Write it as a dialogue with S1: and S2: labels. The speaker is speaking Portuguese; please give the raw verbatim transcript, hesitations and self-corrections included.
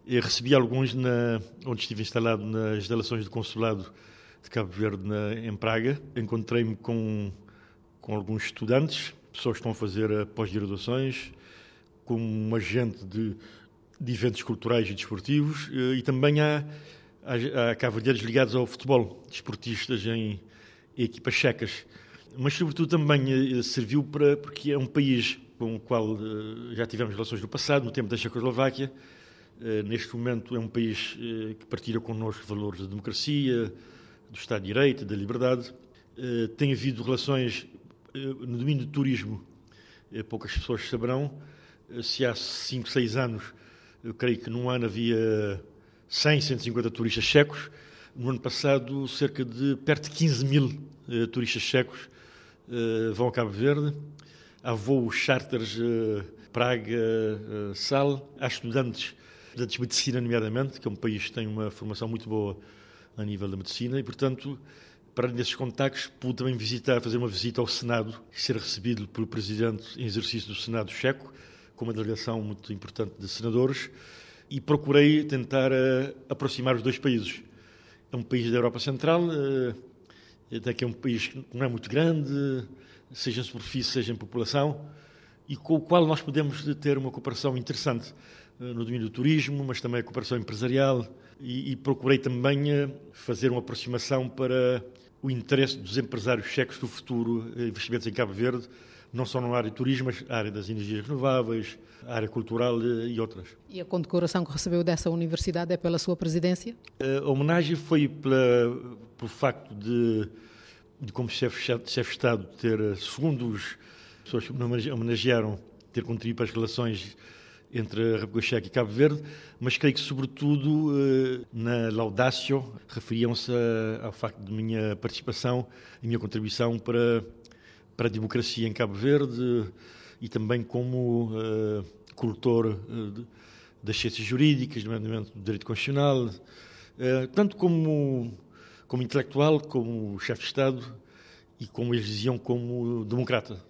S1: Eu recebi alguns na, onde estive instalado nas instalações do Consulado de Cabo Verde na, em Praga. Encontrei-me com, com alguns estudantes, pessoas que estão a fazer pós-graduações, com um agente de, de eventos culturais e desportivos, e também há, há, há cabo-verdianos ligados ao futebol, desportistas em, em equipas checas. Mas, sobretudo, também serviu para, porque é um país com o qual já tivemos relações no passado, no tempo da Checoslováquia. Neste momento é um país que partilha connosco valores da democracia, do Estado de Direito, da liberdade. Tem havido relações no domínio do turismo, poucas pessoas saberão. Se há cinco, seis anos, eu creio que num ano havia cem, cento e cinquenta turistas checos. No ano passado, cerca de perto de quinze mil turistas checos vão a Cabo Verde. Há voos charters Praga-Sal. Há estudantes estudantes de medicina, nomeadamente, que é um país que tem uma formação muito boa a nível da medicina, e, portanto, para além desses contactos, pude também visitar, fazer uma visita ao Senado, ser recebido pelo presidente em exercício do Senado checo, com uma delegação muito importante de senadores, e procurei tentar uh, aproximar os dois países. É um país da Europa Central, uh, até que é um país que não é muito grande, seja em superfície, seja em população, e com o qual nós podemos ter uma cooperação interessante no domínio do turismo, mas também a cooperação empresarial, e, e procurei também fazer uma aproximação para o interesse dos empresários checos do futuro, investimentos em Cabo Verde, não só na área do turismo, mas na área das energias renováveis, a área cultural e outras.
S2: E a condecoração que recebeu dessa universidade é pela sua presidência?
S1: A homenagem foi pela, pelo facto de, de como chefe, chefe de Estado, ter, segundo as pessoas que me homenagearam, ter contribuído para as relações entre a República Checa e Cabo Verde, mas creio que, sobretudo, na Laudatio, referiam-se ao facto de minha participação e minha contribuição para, para a democracia em Cabo Verde e também como uh, cultor uh, das ciências jurídicas, nomeadamente do direito constitucional, uh, tanto como, como intelectual, como chefe de Estado e, como eles diziam, como democrata.